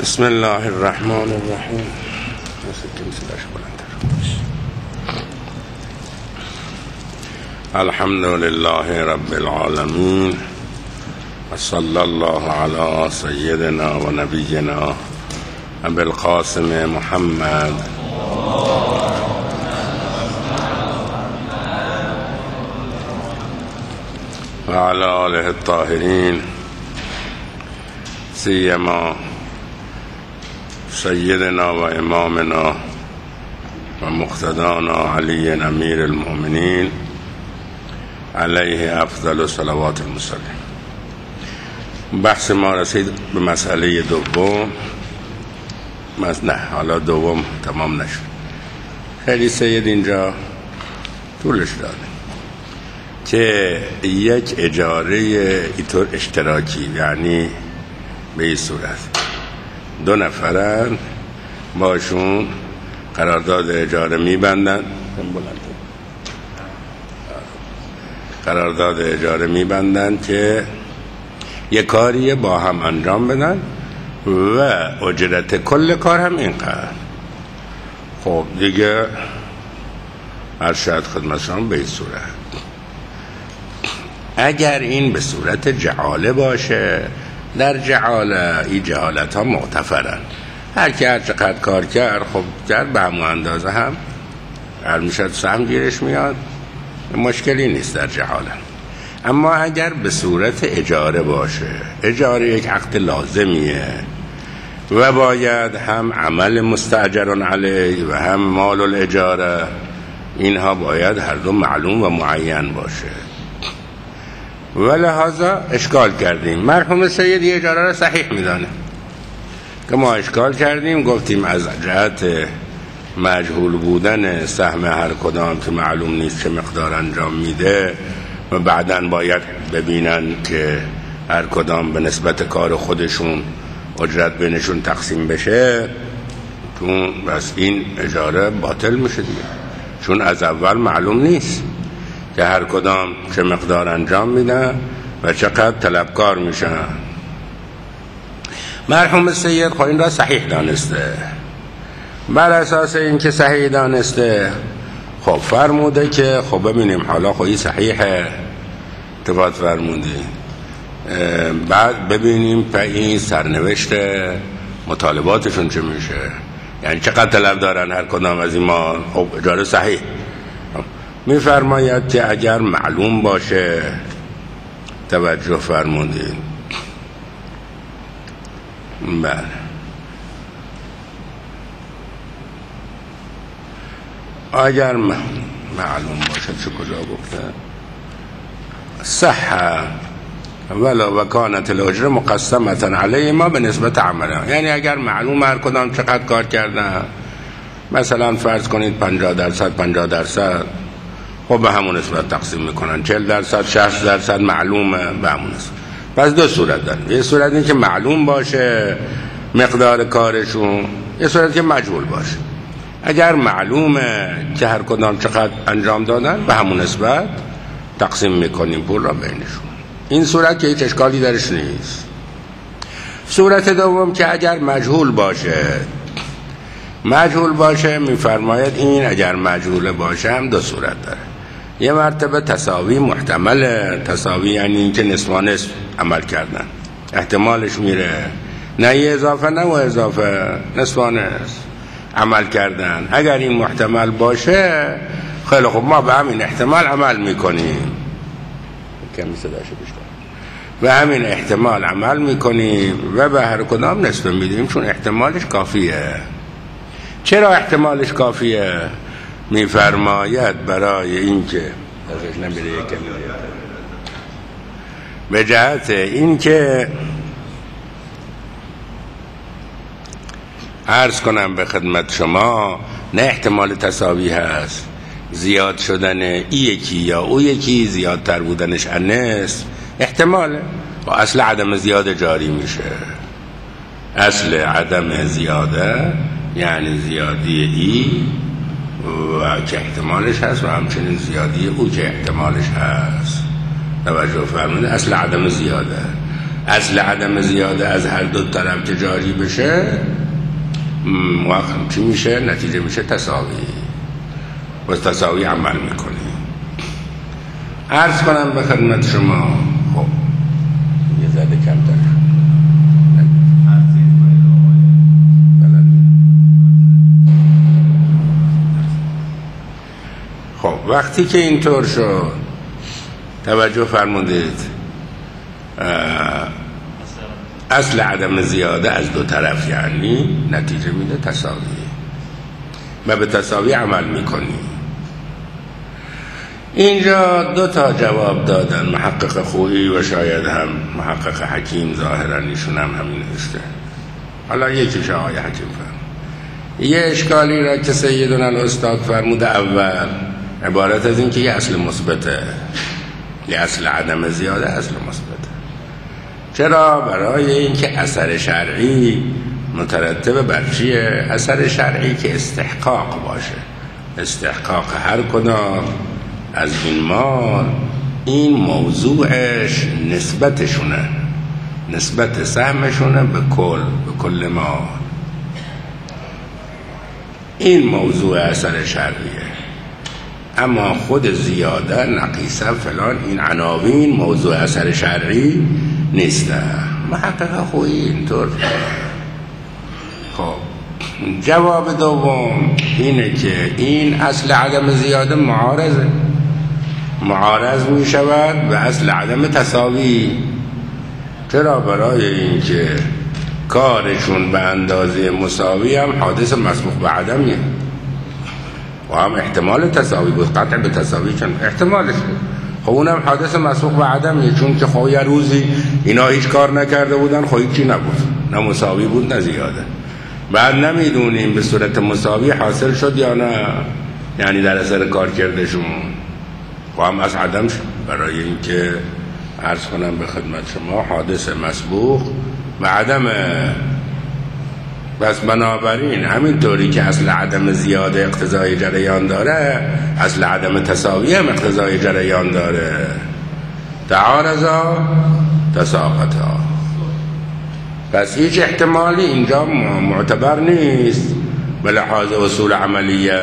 بسم الله الرحمن الرحیم. الحمد لله رب العالمین و صلی الله علی سیدنا و نبینا ابی القاسم محمد و علی آله الطاهرین، سیما سیدنا و امامنا و مقتدانا علی امیر المؤمنین علیه افضل صلوات المسلم. بحث ما رسید به مسئله دوم. نه، حالا دوم تمام نشد، خیلی سید اینجا طولش داده که یک اجاره اینطور اشتراکی، یعنی به این صورت دو نفرن باشون قرارداد اجاره میبندن، قرارداد اجاره میبندن که یک کاری با هم انجام بدن و اجرت کل کار هم اینقدر. خب دیگه ارشد خدمتشان به این صورت، اگر این به صورت جعاله باشه، در جعاله این جعالت ها معتفرن، هر که هر چقدر کار کرد خب کرد به همون اندازه هم هر میشد سهم گیرش میاد، مشکلی نیست در جعاله. اما اگر به صورت اجاره باشه، اجاره یک عقد لازمیه و باید هم عمل مستاجر علیه و هم مال الاجاره، اینها باید هر دو معلوم و معین باشه. و لحاظا اشکال کردیم. مرحوم سید اجاره را صحیح میدانه که ما اشکال کردیم، گفتیم از جهت مجهول بودن سهم هر کدام که معلوم نیست چه مقدار انجام میده و بعداً باید ببینن که هر کدام به نسبت کار خودشون اجرت بینشون تقسیم بشه، چون بس این اجاره باطل میشه دیگه، چون از اول معلوم نیست که هر کدام چه مقدار انجام میدن و چقدر طلبکار میشن. مرحوم سید خب این را صحیح دانسته، بر اساس این که صحیح دانسته خب فرموده که خب ببینیم حالا خب صحیحه، اتفاق فرمودی، بعد ببینیم په این سرنوشت مطالباتشون چه میشه، یعنی چقدر طلب دارن هر کدام از این مال. خب اجاره صحیح میفرماید که اگر معلوم باشه، توجه فرمودید، بله، اگر معلوم باشه، چه کجا گفته صح ولا وکانت الاجره مقسمه علیه ما به نسبت عمله، یعنی اگر معلوم هر کدام چقدر کار کردن، مثلا فرض کنید 50% خب به همون نسبت تقسیم میکنن، 40% 60% معلومه به همون نسبت. پس دو صورت دارن، یه صورت این که معلوم باشه مقدار کارشون، یه صورت که مجهول باشه. اگر معلومه که هر کدام چقدر انجام دادن، به همون نسبت تقسیم میکنیم پول را بینشون. این صورت که هیچ اشکالی درش نیست. صورت دوم که اگر مجهول باشه میفرماید این اگر مجهول باشه هم دو صورت داره. یه مرتبه تساوی محتمله، تساوی یعنی این که نصف و نصف عمل کردن، احتمالش میره، نه یه اضافه نه و اضافه، نصف و نصف عمل کردن. اگر این محتمل باشه خیلی خوب، ما به همین احتمال عمل میکنیم، کمی صداشو بیشتر، به همین احتمال عمل میکنیم و به هر کدام نصف میدیم، چون احتمالش کافیه. چرا احتمالش کافیه؟ میفرماید برای اینکه به جهت اینکه عرض کنم به خدمت شما، نه احتمال تساوی هست، زیاد شدن ای یکی یا او یکی زیادتر بودنش انس احتماله، و اصل عدم زیاده جاری میشه. اصل عدم زیاده یعنی زیادی ای و که احتمالش هست و همچنین زیادی او که احتمالش هست. توجه فرمودید، اصل عدم زیاده. اصل عدم زیاده از هر دو طرف که جاری بشه چی میشه؟ نتیجه میشه تساوی. و تساوی عمل میکنی. عرض کنم به خدمت شما، خب یه زده کمتر خب وقتی که اینطور شد توجه فرمودید اصل عدم زیاده از دو طرف یعنی نتیجه میده تساوی و به تساوی عمل میکنی. اینجا دو تا جواب دادن محقق خویی و شاید هم محقق حکیم، ظاهرا ایشون هم همین نوشته. حالا یکیش آقای حکیم فرمود. یه اشکالی را که سیدنا الاستاد فرموده اول عبارت از این که یه اصل مثبته، یه اصل عدم زیاده اصل مثبته. چرا؟ برای اینکه اثر شرعی مترتب بر چیه؟ اثر شرعی که استحقاق باشه، استحقاق هر کدام از این مال این موضوعش نسبتشونه، نسبت سهمشونه به کل مال. این موضوع اثر شرعیه. اما خود زیاده نقیصه فلان این عناوین موضوع اثر شرعی نیستن. محقق خویی اینطور. خب جواب دوم اینه که این اصل عدم زیاده معارض می شود به اصل عدم تساوی. چرا؟ برای اینکه کارشون به اندازه مساوی هم حادث مسبوق به عدمیه و هم احتمال تساوی بود، قطع به تساوی چون احتمالش بود. خب اونم حادث مسبوق به عدمیه، چون که خب یه روزی اینا هیچ کار نکرده بودن، خب هیچی نبود، نه مساوی بود نه زیاده. بعد نمیدونیم به صورت مساوی حاصل شد یا نه، یعنی در اثر کار کردشون خب هم از عدم شد. برای اینکه عرض کنم به خدمت شما حادث مسبوق و عدم. بس بنابراین همینطوری که اصل عدم زیاده اقتضای جریان داره، اصل عدم تساوی هم اقتضای جریان داره. تعارضا تساقطا. پس هیچ احتمالی اینجا معتبر نیست به لحاظ اصول عملیه.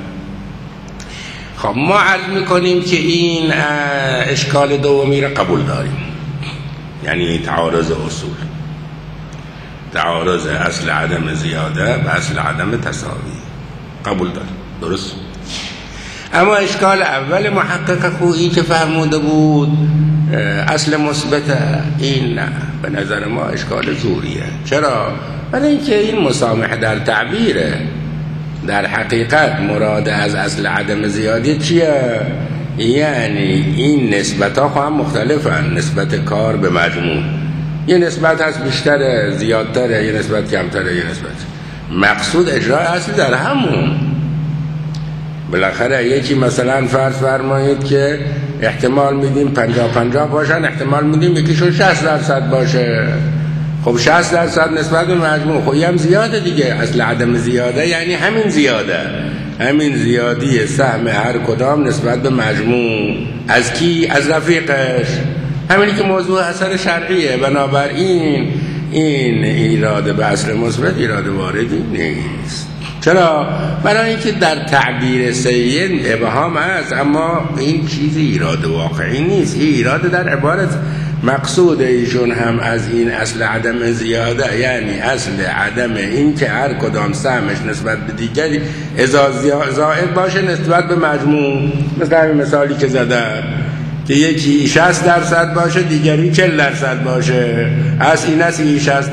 خب ما عرض میکنیم که این اشکال دومی را قبول داریم، یعنی تعارض اصول، تعارض اصل عدم زیاده و اصل عدم تساوی قبول داریم، درست. اما اشکال اول محقق خویی که فرموده بود اصل مثبت، این نه، به نظر ما اشکال زوریه. چرا؟ برای اینکه این مسامح در تعبیره. در حقیقت مراد از اصل عدم زیادی چیه؟ یعنی این نسبت ها هم مختلفن، نسبت کار به مجموع. یه نسبت هست بیشتره، زیادتره، یه نسبت کمتره، یه نسبت. مقصود اجرای اصل در همون. بالاخره یکی مثلا فرض فرمایید که احتمال میدیم 50-50 باشن، احتمال میدیم یکیشون 60% باشه. خب 60% نسبت به مجموع، خب هم زیاده دیگه. اصل عدم زیاده یعنی همین زیاده، همین زیادی سهم هر کدام نسبت به مجموع. از کی؟ از رفیقش. همینی که موضوع اثر شرعیه. بنابراین این ایراد به اصل مثبت ایراد واردی نیست. چرا؟ برای اینکه در تعبیر سید ابهام است، اما این چیزی ایراد واقعی نیست. این ایراد در عبارت مقصود ایشون هم از این اصل عدم زیاده، یعنی اصل عدم این که هر کدام سهمش نسبت به دیگری زائد باشه نسبت به مجموع. مثل همین مثالی که زدم که یکی 60% باشه دیگری 40% باشه. از این است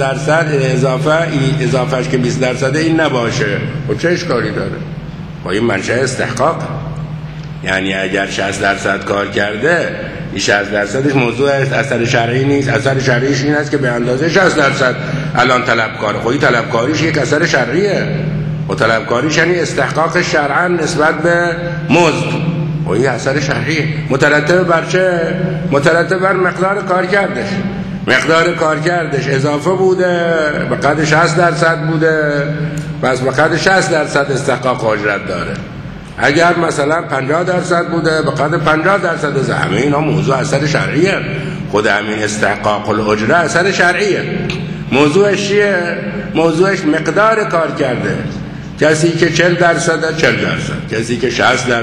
60% اضافهش که 20% این نباشه. و چه اشکالی داره؟ با این منشأ استحقاق. یعنی اگر 60% کار کرده، این 60%ش موضوع اثر شرعی نیست. اثر شرعیش این است که به اندازه 60% الان طلبکاره. خب این طلبکاریش یک اثر شرعیه. و طلبکاریش یعنی استحقاق شرعا نسبت به مزد. و این اثر شرعیه. مترتب بر چه؟ مترتب بر مقدار کار کردش. مقدار کار کردش اضافه بوده، به قدر 60% بوده، پس به قدر 60% استحقاق اجرت داره. اگر مثلا 50% بوده، به قدر 50% همه اینا موضوع اثر شرعیه. خود همین استحقاق الاجره اثر شرعیه. موضوعش چیه؟ موضوعش مقدار کار کرده. کسی که 40% 40%، کسی که 60% 60%،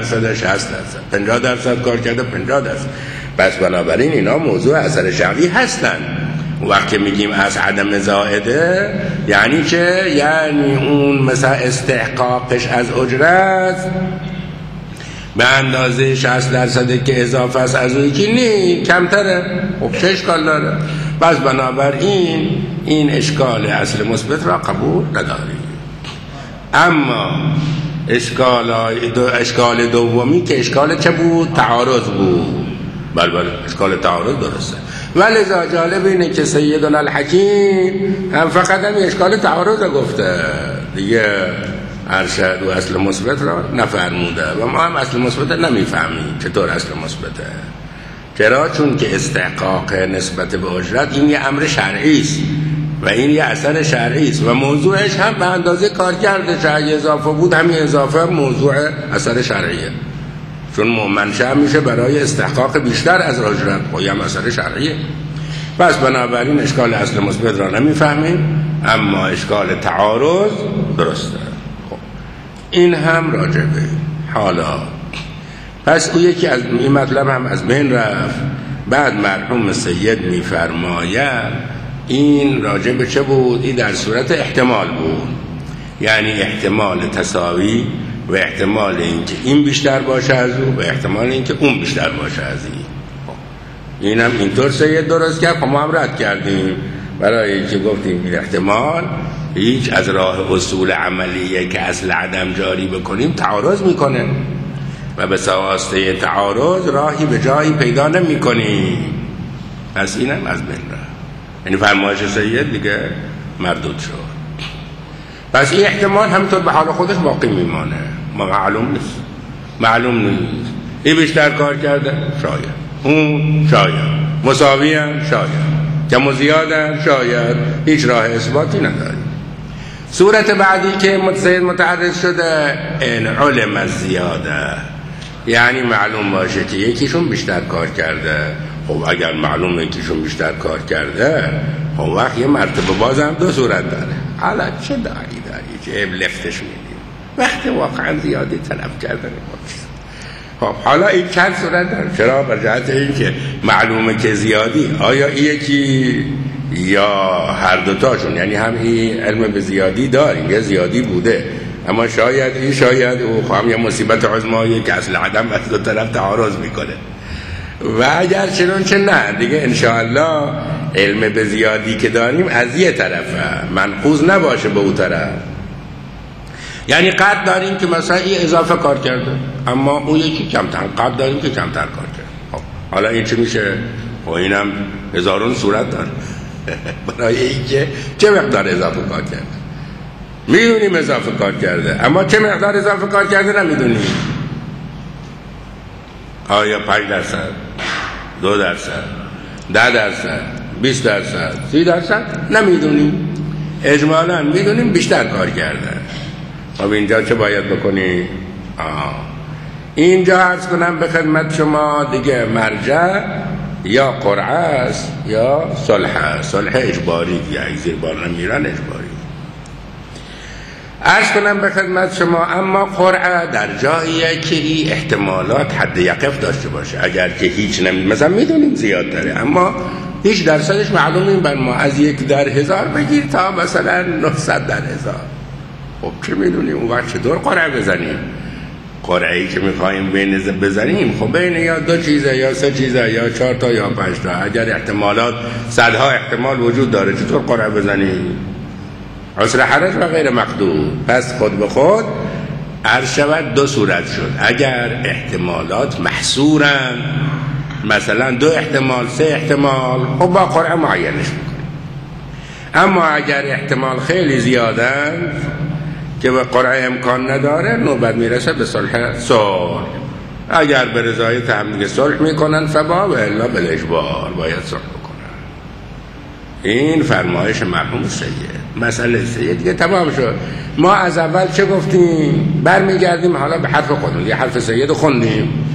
50% کار کرده 50%. پس بنابراین اینا موضوع اثر شرعی هستن. وقتی میگیم از عدم زائده یعنی چه؟ یعنی اون مثلا استحقاقش از اجرت به اندازه 60% که اضافه است از اون که نی کمتره. خب چه اشکال داره؟ بس بنابراین این اشکال اصل مثبت را قبول نداریم. اما اشکال دومی که اشکال چه بود؟ تعارض بود. بله اشکال تعارض درسته. ولذا جالب اینه که سیدنا الحکیم هم فقط هم اشکال تعارض گفته دیگه، ارشد و اصل مثبت را نفرموده و ما هم اصل مثبت نمیفهمیم. چطور اصل مثبته؟ چرا؟ چون که استحقاق نسبت به اجرت این یه امر شرعی است و این یه اثر شرعی است و موضوعش هم به اندازه کار کرده. چه اضافه بود همین اضافه موضوع اثر شرعیه، چون منشأ میشه برای استحقاق بیشتر از اجرت و هم اثر شرعیه. پس بنابراین اشکال اصل مثبت را نمیفهمیم، اما اشکال تعارض درسته. خب این هم راجبه. حالا پس او یکی از این مطلب هم از بین رفت. بعد مرحوم سید میفرماید این راجب چه بود؟ این در صورت احتمال بود، یعنی احتمال تساوی و احتمال اینکه این بیشتر باشه از او و احتمال اینکه اون بیشتر باشه از این. اینم اینطور سید درست کرد. ما هم رد کردیم برای اینکه گفتیم این احتمال هیچ از راه اصول عملیه که اصل عدم جاری بکنیم تعارض میکنه و به واسطه تعارض راهی به جایی پیدا نمی کنیم. پس اینم از بین رفت. یعنی فرمایش سید دیگه مردود شد. پس این احتمال همینطور به حال خودش باقی میمانه. ما معلوم نیست. این بیشتر کار کرده شاید، اون شاید، مساوی هم شاید، کم و زیاد هم شاید. هیچ راه اثباتی نداریم. صورت بعدی که سید متعرض شده این علم از زیاده، یعنی معلوم باشه که یکیشون بیشتر کار کرده. خب اگر معلومه یکیشون بیشتر کار کرده، خب وقت یه مرتبه بازم دو صورت داره. حالا چه داری چه لفتش میدیم وقتی واقعا زیادی طلب کردن. خب حالا این چند صورت داره. چرا؟ بر جهت این که معلومه که زیادی آیا این یکی یا هر دوتاشون، یعنی هم این علم به زیادی داریم یا زیادی بوده، اما شاید این شاید او خواهم یه مصیبت عظمایی که اصل عدم از دو طرف تعارض میکنه. و اگر چنانچه نه دیگه انشاءالله علم به زیادی که داریم از یه طرفه منقوض نباشه به اون طرف. یعنی قد داریم که مثلا این اضافه کار کرده اما اون یکی کمتر، قد داریم که کمتر کار کرده. خب حالا این چه میشه؟ و اینم هزارون صورت داره برای اینکه چه مقدار اضافه کار کرده. میدونیم اضافه کار کرده اما چه مقدار اضافه کار کرده نمیدونیم. آیا 5%، 2%، 10%، 20%، 30% نمیدونیم. اجمالاً میدونیم بیشتر کار کرده. خب اینجا چه باید بکنیم؟ اینجا عرض کنم به خدمت شما دیگه مرجع یا قرعه است یا صلح. صلح اجباری دیگه زیر بار نمیرن، اجباری. عرض کنم به خدمت شما اما قرعه در جاییه که این احتمالات حد یقف داشته باشه. اگر که هیچ مثلا میدونیم زیاد داره اما هیچ درصدش معلوم این بر ما از 1 در 1000 بگیر تا مثلا 900 در 1000. خب چه میدونیم اون وقت چطور قرعه بزنیم؟ قرعه‌ای که میخواییم بین بزنیم خب بین یا 2 چیزه یا 3 چیزه یا 4 تا یا 5 تا. اگر احتمالات صدها احتمال وجود داره چطور قرعه بزنیم؟ عسر حرج و غیر مقدور. پس خود به خود عرض شود 2 صورت شد. اگر احتمالات محصورن، مثلا 2 احتمال 3 احتمال، خب با قرعه معینش میکنیم. اما اگر احتمال خیلی زیادن که به قرعه امکان نداره نوبت میرسه به صلح. اگر به رضایت هم دیگه صلح میکنن فبا و الا بالاجبار باید صلح بکنن. این فرمایش مرحوم سید. مسئله سید دیگه تمام شد. ما از اول چه گفتیم؟ برمیگردیم حالا به حرف خودمون. یه حرف سید خوندیم.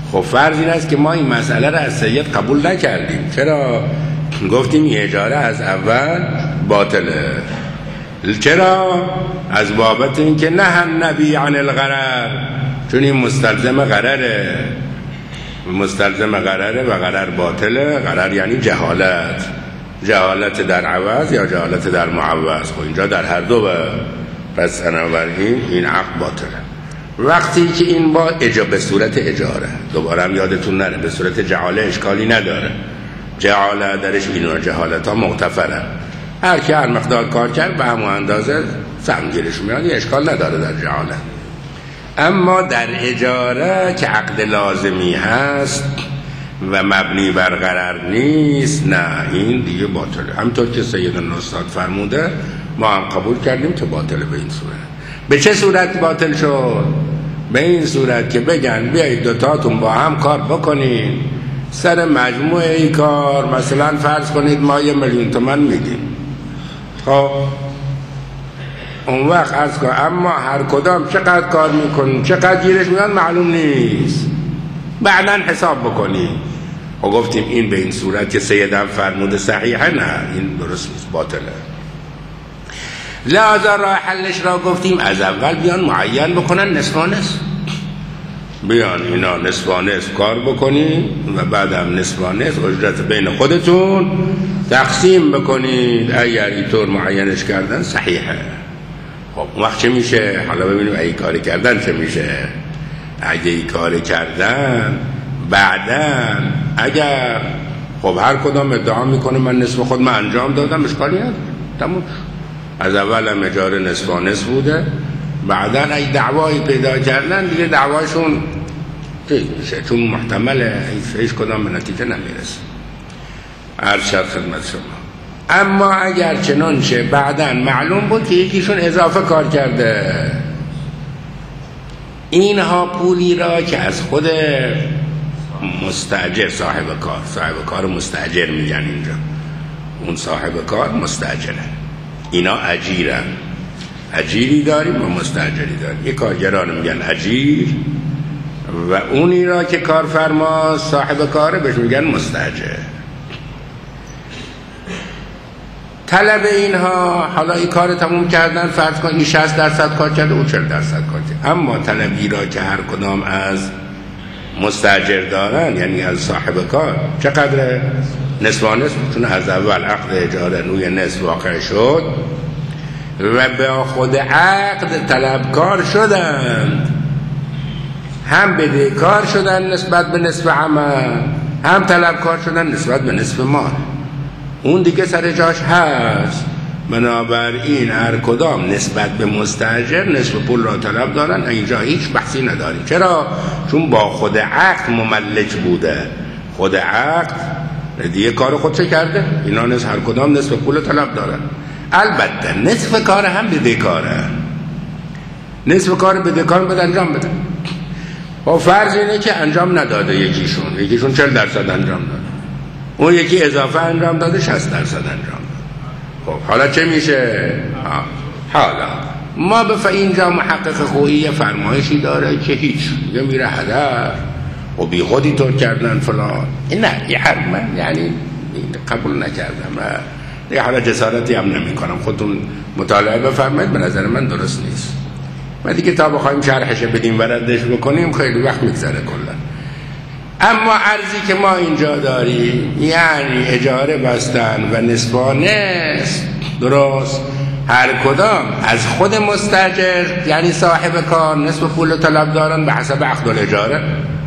خب فرض این است که ما این مسئله را از سید قبول نکردیم. چرا؟ گفتیم این اجاره از اول باطله. چرا؟ از بابت این که نه النبی عن الغرر، چون این مستلزم غرره، مستلزم غرره و غرر باطله. غرر یعنی جهالت، جهالت در عوض یا جهالت در معوض. خب اینجا در هر دو پس بنابراین این عقد باطله. وقتی که این با به صورت اجاره، دوباره هم یادتون نره به صورت جهاله اشکالی نداره، جهاله درش اینو جهالت ها مغتفره، هر کی هر مقدار کار کرد به همون اندازه سهمگیرش میاد، اشکال نداره در جهاله. اما در اجاره که عقد لازمی هست و مبنی بر قرار نیست، نه این دیگه باطله. همطور که سیدنا استاد فرموده ما هم قبول کردیم که باطله. به این صورت. به چه صورت باطل شد؟ به این صورت که بگن بیایید دوتاتون با هم کار بکنید، سر مجموعه ای کار مثلا فرض کنید ما 1,000,000 تومان میدیم. خب اون وقت از کار، اما هر کدام چقدر کار میکنیم چقدر گیرش میاد معلوم نیست، بعداً حساب بکنیم. و گفتیم این به این صورت که سیدم فرموده صحیحه، نه این درست نیست، باطله. لذا راه حلش را گفتیم از اول بیان معین بکنن نصف و نصف، بیان اینا نصف و نصف کار بکنید و بعد هم نصف و نصف اجرت بین خودتون تقسیم بکنید. اگر اینطور معینش کردن صحیحه. خب اون وقت چه میشه؟ حالا ببینیم اگه کاری کردن چه میشه. اگه کاری کردن بعداً اگر خب هر کدام ادعا میکنه من نصف خود من انجام دادم، اشکالی نداره، تموم. از اول هم اجاره نصف و نصف بوده، بعداً اگه دعوایی پیدا کردن دیگه دعواشون میشه، چون محتمله هیچ کدام به نتیجه نمیرسه. عرض شد خدمت شما. اما اگر چنانچه بعداً معلوم بود که یکیشون اضافه کار کرده، اینها پولی را که از خود مستاجر صاحب کار مستاجر میگن اینجا، اون صاحب کار مستاجره، اینا اجیرن، اجیری داریم و مستاجری داریم. یک کارگران میگن اجیر و اونی را که کارفرما صاحب کاره بهش میگن مستاجر. طلب اینها، حالا این کار تموم کردن، فرض کن این 60% کار کرده او 40% کار کرده، اما طلبی را که هر کدام از مستاجر دارن یعنی از صاحب کار چقدره؟ نصف و نصف، چون از اول عقد اجاره روی نصف واقع شد و به خود عقد طلبکار شدن، هم بدهکار شدن نسبت به نصف عمل، هم طلبکار شدن نسبت به نصف مال. اون دیگه سر جاش هست. بنابراین هر کدام نسبت به مستاجر نصف پول را طلب دارن، اینجا هیچ بحثی نداریم. چرا؟ چون با خود عقد مملک بوده، خود عقد دیگه کار خودش کرده، اینا هر کدام نصف پول طلب دارن. البته نصف کار هم بدهکاره، نصف کار بدهکار بده انجام بده. و فرض اینه که انجام نداده، یکیشون 40% انجام داده، اون یکی اضافه انجام داده 60% انجام داده. خب حالا چه میشه؟ حالا ما اینجا محقق خویی فرمایشی داره که هیچ دیگه میره هدر و بی خودی طور کردن فلان. نه یه حرف من یعنی قبول نکردم دیگه، حالا جسارتی هم نمی کنم، خودتون مطالعه بفرمایید، به نظر من درست نیست. ما دیگه تا بخوایم شرحش بدیم و ردش بکنیم خیلی وقت میگذره کلا. اما عرضی که ما اینجا داریم یعنی اجاره بستن و نصف و نصف، درست، هر کدام از خود مستاجر یعنی صاحب کار نصف پول طلب دارن به حسب عقد الاجاره،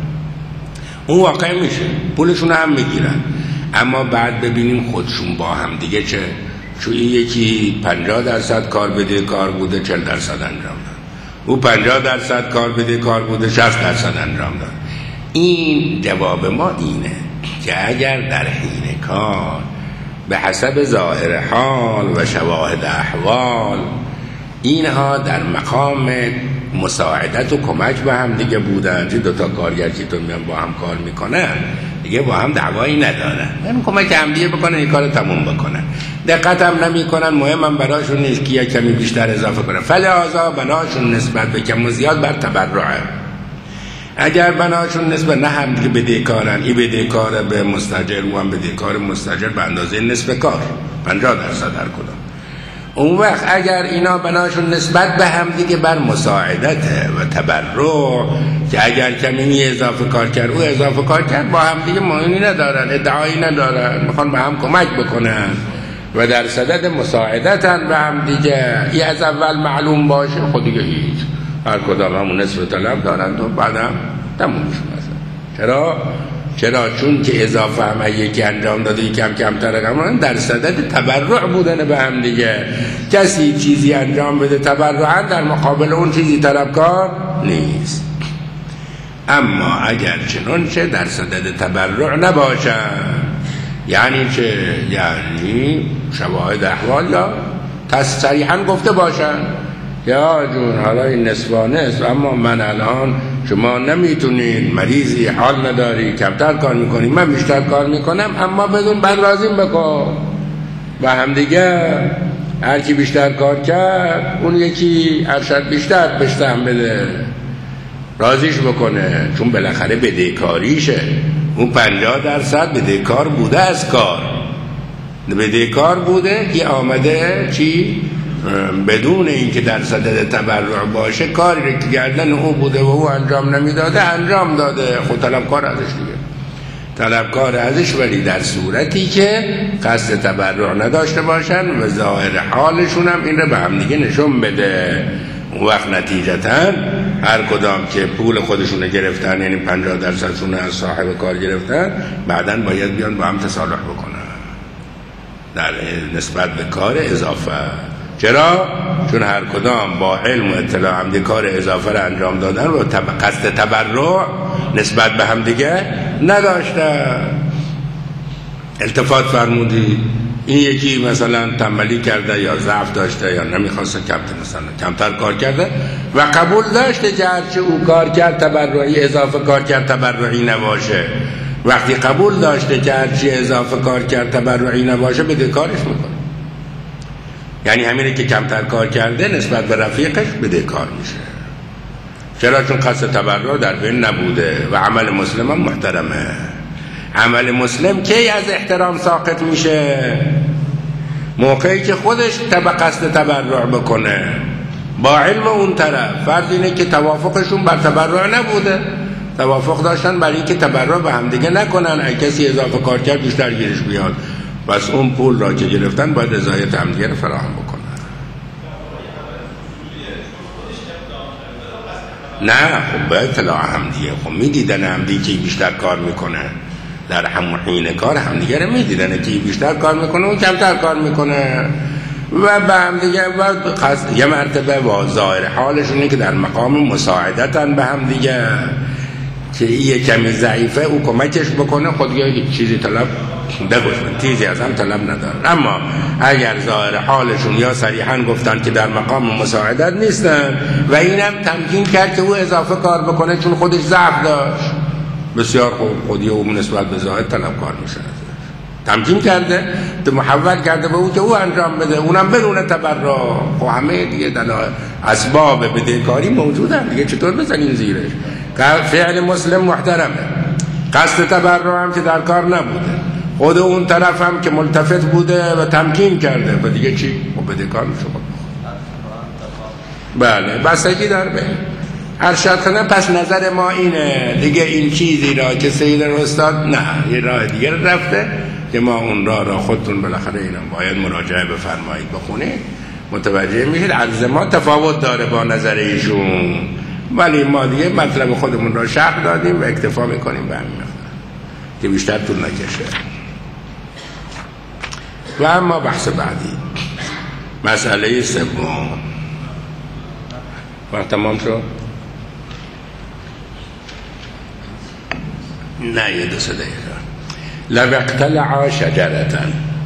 اون واقع میشه، پولشون هم میگیرن. اما بعد ببینیم خودشون با هم دیگه چه، چون یکی 50% کار بده کار بوده 40% انجام داد، او 50% کار بده کار بوده 60% انجام داد. این جواب ما اینه که اگر در حین کار به حسب ظاهر حال و شواهد احوال اینها در مقام مساعدت و کمک به هم دیگه بودن، چه دوتا کارگر که تو میان با هم کار میکنن دیگه با هم دعوایی ندارن، یعنی کمک هم دیگه بکنن این کار تموم بکنن، دقت هم نمی کنن، مهم هم براشون نیست که یک کمی بیشتر اضافه کنن، فلذا بناشون نسبت به کم و زیاد بر تبرعه. اگر بناشون نسبت نه هم دیگه بدهکارن، این بدهکار به مستاجر و هم بدهکار مستاجر به اندازه نصف کار 50% هر کدام. اون وقت اگر اینا بناشون نسبت به هم دیگه بر مساعدته و تبرع، که اگر کمی اضافه کار کرد او اضافه کار کرد، با هم دیگه معنی ندارن، ادعایی ندارن، میخوان به هم کمک بکنن و در صدد مساعدتن به هم دیگه، این از اول معلوم باشه، خود دیگه هیچ هر کدام همون نصف طلب دارن و بعدم تمومش مثلا. چرا؟ چون که اضافه هم یکی انجام داده یکم کمتر هم در صدد تبرع بودن به هم دیگه. کسی چیزی انجام بده تبرعا، در مقابل اون چیزی طلبکار نیست. اما اگر چنانچه در صدد تبرع نباشن، یعنی چه؟ یعنی شواهد احوال یا صریحا گفته باشن یا جون حالا این نصفانه است، اما من الان شما نمیتونین، مریضی، حال نداری، کمتر کار میکنی، من بیشتر کار میکنم، اما بدون بر رازیم بکن و هم دیگه هر کی بیشتر کار کرد اون یکی ارشد بیشتر بشتم بده، رازیش بکنه، چون بالاخره بدهکاریشه. اون 50% بدهکار بوده از کار، بدهکار بوده، این آمده چی؟ بدون اینکه در صدد تبرع باشه، کاری رو که گردن او بوده و او انجام نمیداده انجام داده، خود طلبکار ازش دیگه، طلبکار ازش، ولی در صورتی که قصد تبرع نداشته باشن و ظاهر حالشون هم این رو به هم دیگه نشون بده. اون وقت نتیجتاً هر کدام که پول خودشونه گرفتن، یعنی 50% از صاحب کار گرفتن، بعداً باید بیان با هم تصالح بکنن در نسبت به کار اضافه. چرا؟ چون هر کدام با علم و اطلاع هم کار اضافه را انجام دادن و قصد تبرع نسبت به هم دیگه نداشته. التفات فرمودی این یکی مثلا تنبلی کرده یا ضعف داشته یا نمیخواسته کمتر کار کرده و قبول داشته که هرچی او کار کرد تبرعی، اضافه کار کرد تبرعی نباشه. وقتی قبول داشته که هرچی اضافه کار کرد تبرعی نباشه، بده کارش میکنه. یعنی همینه که کمتر کار کرده نسبت به رفیقش بده کار میشه. چرا؟ چون قصد تبرع در بین نبوده و عمل مسلم هم محترمه. عمل مسلم کی از احترام ساقط میشه؟ موقعی که خودش قصد تبرع بکنه با علم اون طرف. فرض اینه که توافقشون بر تبرع نبوده، توافق داشتن برای اینکه تبرع به هم دیگه نکنن، اگه کسی اضافه کار کرد بیشتر گیرش بیاد، بس اون پول را که گرفتن باید رضایت هم دیگه فراهم بکنن. نه خب به اطلاع هم دیگه، خب میدیدن هم دیگه که بیشتر کار میکنه، در همون حین کار هم دیگه رو میدیدن که بیشتر کار میکنه و کمتر کار میکنه و به هم دیگه یه مرتبه با ظاهر حالشونه که در مقام مساعدتن به هم دیگه، که یه کمی ضعیفه او کمکش بکنه، خود یه چیزی طلب بگوشن، تیزی از هم طلب ندارن. اما اگر ظاهر حالشون یا صریحا گفتن که در مقام مساعدت نیستن و اینم تمکین کرد که او اضافه کار بکنه چون خودش ضعف داشت، بسیار خوب، خودی او نسبت به ظاهر طلبکار میشه، تمکین کرده تو محول کرده به او که او انجام بده، اونم بدون تبرع. خب همه دیگه دلایل اسباب بدهکاری موجودن دیگه، چطور بزنین زیرش؟ فعل مسلم محترمه، قصد تبرع هم که در کار نبوده، خود اون طرف هم که ملتفت بوده و تمکین کرده، و دیگه چی؟ خب بدهکار میشه. بله بستگی داره به ارشد کنه. پس نظر ما اینه دیگه، این چیزی را که سید استاد نه یه راه دیگه رفته که ما اون راه را خودتون بالاخره اینا باید مراجعه بفرمایید، بخونید، متوجه میشید عرض ما تفاوت داره با نظر ایشون، ولی ما دیگه مطلب خودمون را شرح دادیم و اکتفا میکنیم به همین که بیشتر طول نکشه. و اما بحث بعدی، مسئله سوم. وقت تمام شد؟ نه یه 2 دقیقه. لو اقتلع شجرة،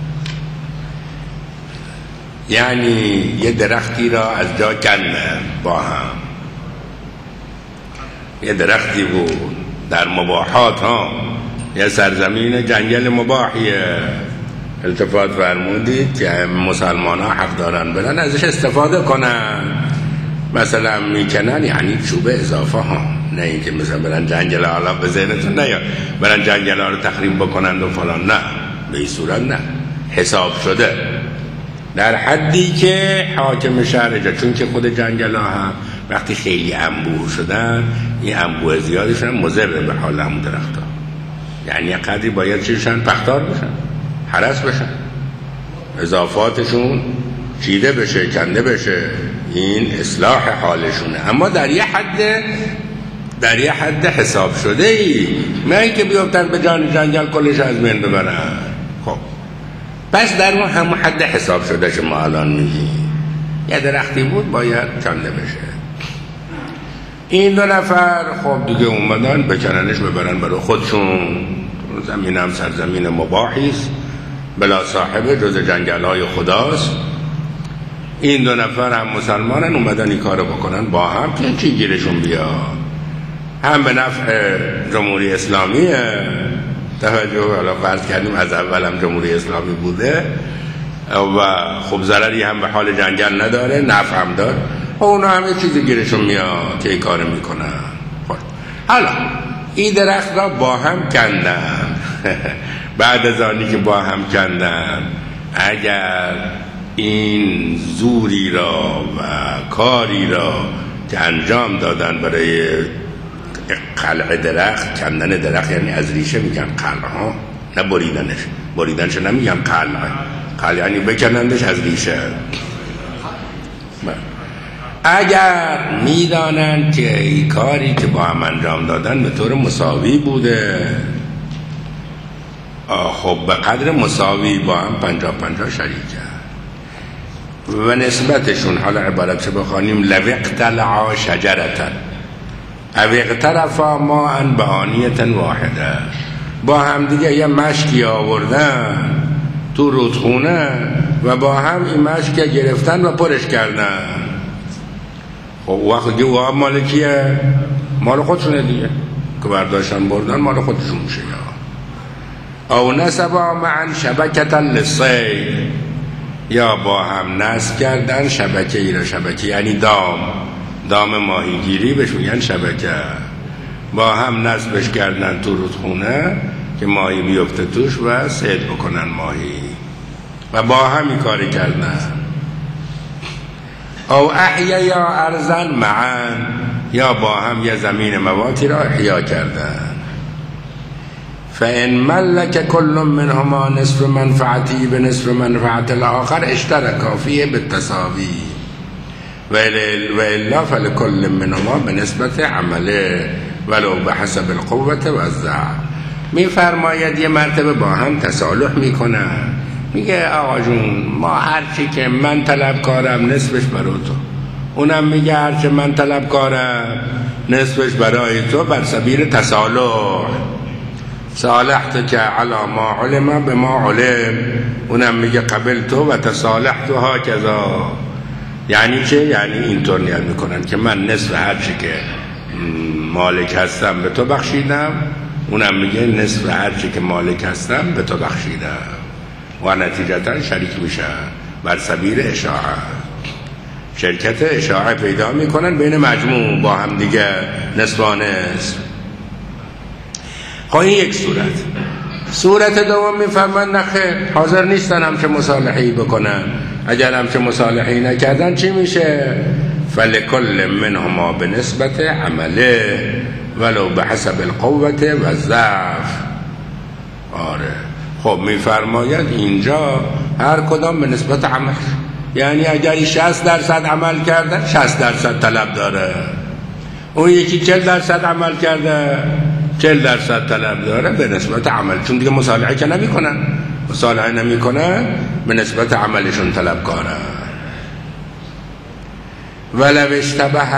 یعنی یه درختی را از جا کنده، با هم یه درختی بود در مباحات ها، یه سرزمین جنگل مباحیه، التفات فرمودید که مسلمان ها حق دارن برن ازش استفاده کنن، مثلا میکنن، یعنی چوب اضافه ها، نه اینکه مثلا برن جنگل حالا به ذهنتون نیاد برن جنگل ها رو تخریب بکنند و فلان، نه به این صورت نه، حساب شده در حدی که حاکم شهر جا، چون که خود جنگل ها هم وقتی خیلی انبوه شدن این انبوه زیادشون مضر به حال همون درخت ها، یعنی قدری باید چیشن پختار بشن، حرس بشن، اضافاتشون چیده بشه، کنده بشه، این اصلاح حالشونه. اما در یه حد حساب شده ای، نه اینکه بیافتن به جان جنگل کلش از بین ببرن. خب پس در اون همون حد حساب شده که ما الان میگیم یه درختی بود باید کنده بشه. این دو نفر خب دیگه اومدن بکننش ببرن برای خودشون، زمین هم سرزمین مباحیست بلا صاحبه جز جنگل های خداست. این دو نفر هم مسلمانن، اومدن این کارو بکنن با هم که چی گیرشون بیا، هم به نفع جمهوری اسلامیه، توجه حالا فرض کردیم از اول هم جمهوری اسلامی بوده و خب ضرری هم به حال جنگل نداره، نفع هم داره، اونا هم یه چیزی گیرشون میاد که این کار میکنن. خب حالا این درخت را با هم کندن بعد از آنی که با هم کندن، اگر این زوری را و کاری را که انجام دادن برای قلع درخت، کندن درخت یعنی از ریشه میگن قلع ها، نه بریدنش نمیگن قلع یعنی بکنندش از ریشه. اگر میدانند که این کاری که با هم انجام دادن به طور مساوی بوده، خب به قدر مساوی با هم 50-50 شریکه و نسبتشون، حالا عبارت چه بخوانیم، لوقتلعا شجرتن او اقترفا ماء بآنیة واحده، با هم دیگه یه مشکی آوردن تو رودخونه و با هم این مشک گرفتن و پرش کردن. خب وقت دیگه واب مال کیه؟ مال خودشونه دیگه که برداشتن بردن، مال خودشون میشه. او نسبا معا شبکتا للصید، یا با هم نصب کردن شبکه ای را، شبکه یعنی دام ماهیگیری بهش میگن شبکه، با هم نصبش کردن تو رودخونه که ماهی بیفته توش و صید بکنن ماهی و با هم این کاری کردن. او احیا یا ارزن معا، یا با هم یه زمین مواتی را احیا کردن. فإن ملك كل منهما نصف منفعته بنصف منفعت الآخر اشتركا فيه بالتساوي وإلا فلكل منهما بنسبة عمله ولو بحسب القوة والضعف. میفرماید یه مرتبه با هم تصالح میکنن، میگه آقا جون ما هرچی که من طلبکارم نصفش برای تو، اونم میگه هرچی من طلبکارم نصفش برای تو، بر سبیل تصالح. صالحت که علا ما علم به ما علم، اونم میگه قبل تو و تصالحت ها کذا. یعنی چه؟ یعنی اینطور نیت میکنن که من نصف هرچی که مالک هستم به تو بخشیدم، اونم میگه نصف هرچی که مالک هستم به تو بخشیدم و نتیجتا شریک میشن بر سبیل اشاعه. شرکت اشاعه پیدا میکنن بین مجموع با هم دیگه نصفانه. خب این یک صورت دوم میفرمان نخیر، حاضر نیستن همچه مصالحه‌ای بکنن. اگر همچه مصالحه‌ای نکردن چی میشه؟ فلکل منهما به نسبت عمله ولو به حسب القوة و ضعف. آره خب میفرماید اینجا هر کدام به نسبت عمل، یعنی اگر 60% عمل کرده 60% طلب داره، اون یکی 40% عمل کرده 40% طلب داره به نسبت عمل، چون دیگه مصالحه که مصالحه نمیکنن به نسبت عملشون طلبکاره. ولو اشتبه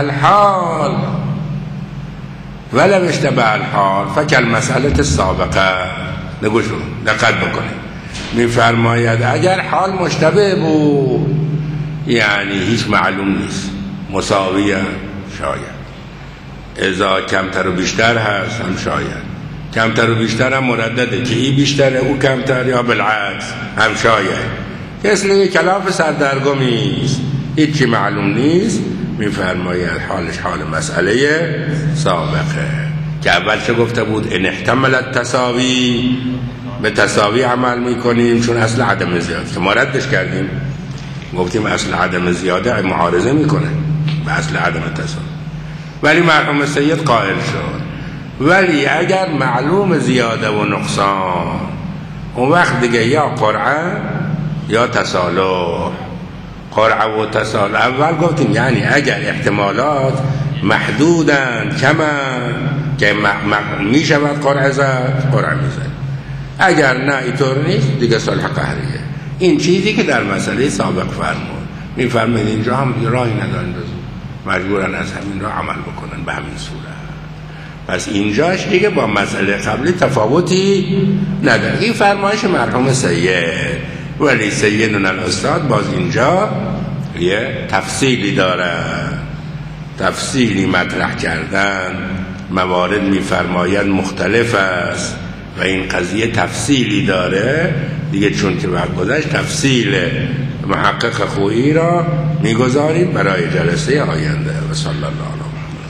الحال فکل مسئله السابقه. نگوشو دقت بکنید، میفرماید اگر حال مشتبه بود یعنی هیچ معلوم نیست، مساویه شاید، اذا کمتر و بیشتر هست هم شاید، کمتر و بیشتر هم مردده که این بیشتره او کمتر، یا بالعکس هم شاید. مثل یک کلاف سردرگمی است، هیچی معلوم نیست میفرماید حالش حال مسئله سابقه که اول چه گفته بود؟ ان احتملت تساوی، به تساوی عمل میکنیم چون اصل عدم زیاده که ما ردش کردیم، گفتیم اصل عدم زیاده معارضه میکنه به اصل عدم تساوی. ولی مرحوم سید قائل شد ولی اگر معلوم زیاده و نقصان اون وقت دیگه یا قرعه یا تصالح. قرعه و تصالح اول گفتیم یعنی اگر احتمالات محدودن کمن که می شود قرعه زد، قرعه می زد. اگر نه اینطور نیست دیگه صلح قهریه. این چیزی که در مسئله سابق فرمود. میفرمایید اینجا هم راهی ندارن مجبورن از همین راه عمل بکنن به همین صورت. پس اینجاش دیگه با مسئله قبلی تفاوتی نداره. این فرمایش مرحوم سید. ولی سیدنا الاستاد باز اینجا یه تفصیلی داره، تفصیلی مطرح کردن موارد میفرماید مختلف است و این قضیه تفصیلی داره دیگه، چون که وقت گذشت تفصیل محقق خویی را میگذاریم برای جلسه آینده. و صلی الله علیه